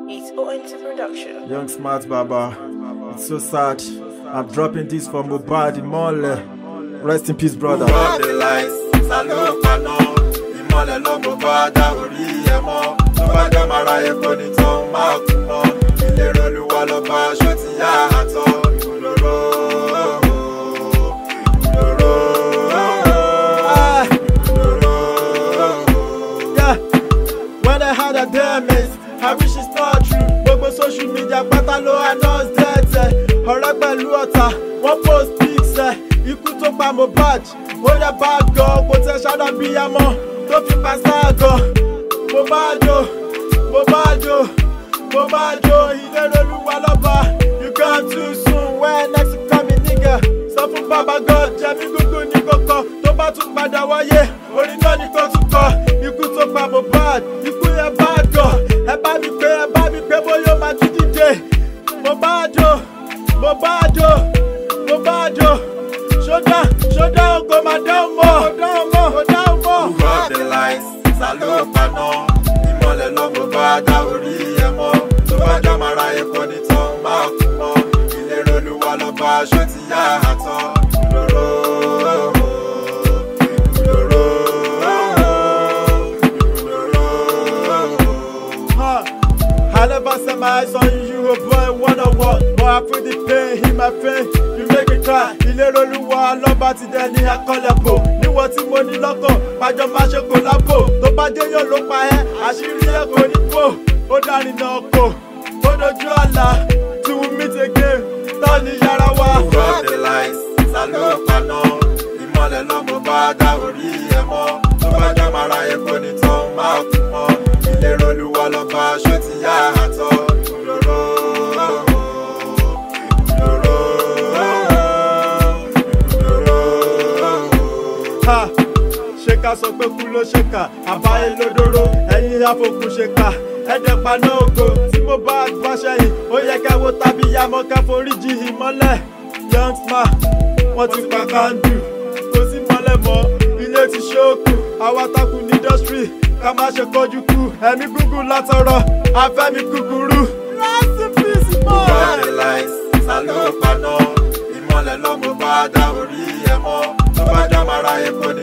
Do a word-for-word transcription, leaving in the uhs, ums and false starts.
It's O N T Production. Young Smart Baba, it's so sad. I'm dropping this for Mohbad Imole. Rest in peace, brother. All the lights, salute pano. Imole lo Mohbad orí ẹ mọ́. Tó bá jẹ́ mara epo ní tó máa kú mọ́. Ìlérò Olúwa ló bá aṣọ tí yá àtọ̀. Ìlóró, ìlóró, ìlóró. Yeah, when I had a damage, I wish it's not true. Gbogbo social media pátá ló announce death ẹ̀. Ọ̀rẹ́ pẹ̀lú ọ̀tá, wọ́n post pics ẹ̀. Ikú tó pa Mohbad, ó yẹ bá gan. Kò tẹ ṣáná bí ẹmọ tó fi pa sáàgàn. Mohbad o, Mohbad o, Mohbad o, ìlérò Olúwa lọ́ba. You gone too soon, when next you come in nigga. Sọ fún bàbá God, jẹ̀mí gúgú ní kókó. Tó bá tún padà wáyé, orin náà ní kó tún kọ. Ikú tó pa Mohbad, ikú yẹn bá gan. Ẹ bá mi pé, ẹ bá mi pé bóyá ó máa tún dìde. Mohbad o, Mohbad o, Mohbad o. Ṣódà, ṣódà ògo máa dáhùn mọ́. Kò dáhùn mọ́, kò dáhùn mọ́. Who off the lights, salute pano. Imole lo Mohbad orí ẹ mọ́. Tó bá jẹ́ mara epo ní tó máa kú mọ́. Ìlérò Olúwa ló bá aṣọ tí yá àtọ̀. Ìlóró, ìlóró, ìlóró. I never set my eyes on you, you a boy one on one. But I feel the pain in my face, you make me cry. Ìlérò Olúwa lọ́ba ti dẹ ní akọ́lẹ̀bò. Níwọ̀n tí mo ní lọ́kàn, pàjọ máa ṣe kò lápò. Tó bá dé yóò ló pa ẹ́, àṣírí ẹ̀ kò ní pò. Ó dárin náà kò, ó dojú àlá. Till we meet again, tán ní yàrá wa. Who off the lights, salute pano. Imole lo Mohbad orí ẹ mọ́. Tó bá jẹ́ mara epo ní tó máa kú mọ́. Ìlérò Olúwa ló bá aṣọ tí yá àtọ̀. Ìlóró, ìlóró, ìlóró. Ha! Ṣé ká sọ pé kú ló ṣe kà? Àbáyé lódóró, ẹ̀yin àfòkù ṣe kà. Ẹ̀dẹ̀ paná ògo tí mo bá gbọ́ sẹ́yìn. Ó yẹ kẹ́ wo tàbí yamọ́ kẹ́ foríjì ìmọ́lẹ̀. Young Smart, wọ́n ti pa kándù. Kò sí mọ́lẹ̀ mọ́, ilé ti ṣókù. Àwa takùn ní industry, ká má ṣe kọjú kú. Ẹ̀mí gúgú látọrọ, afẹ́mi kúkúrú. Rest in peace, Who off boy. the lights, salute pano. Imole lo Mohbad orí ẹ mọ́. Tó bá jẹ́ mara epo ní